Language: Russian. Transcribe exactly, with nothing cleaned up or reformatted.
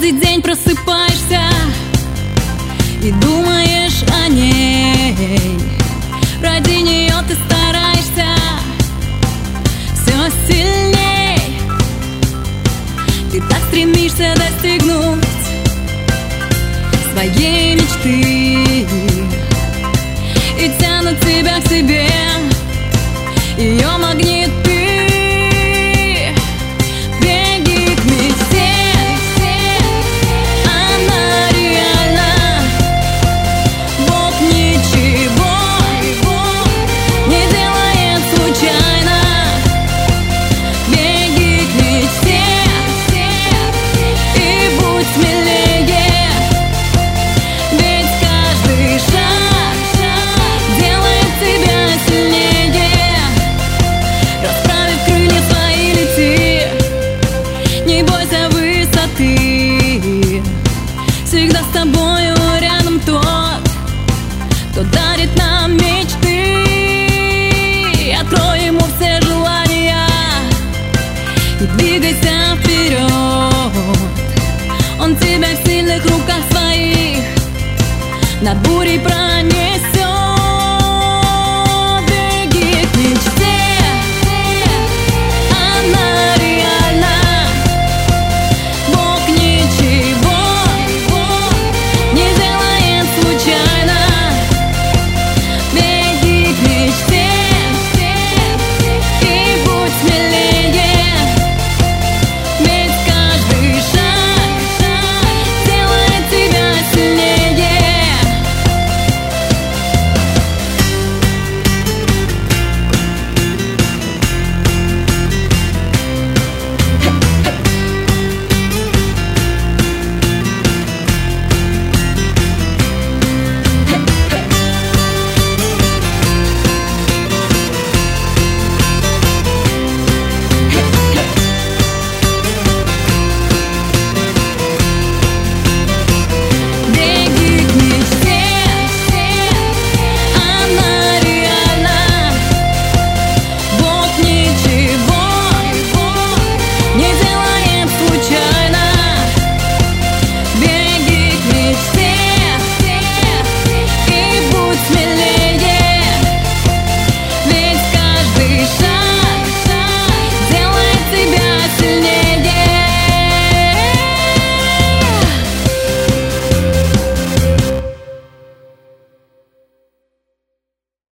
Каждый день просыпаешься и думаешь о ней. Ради нее ты стараешься все сильней. Ты так стремишься достигнуть своей мечты, и тянут тебя к себе ее магниты. Беги к мечте, она реальна. Бог ничего не делает случайно. Беги к мечте и будь смелее, ведь каждый шаг делает тебя сильнее. Расправив крылья свои, лети, не бойся высоты. Всегда с тобою рядом тот, кто дарит нам мечты. Открой ему все желания и двигайся вперед. Он тебя в сильных руках своих над бурей пройдет.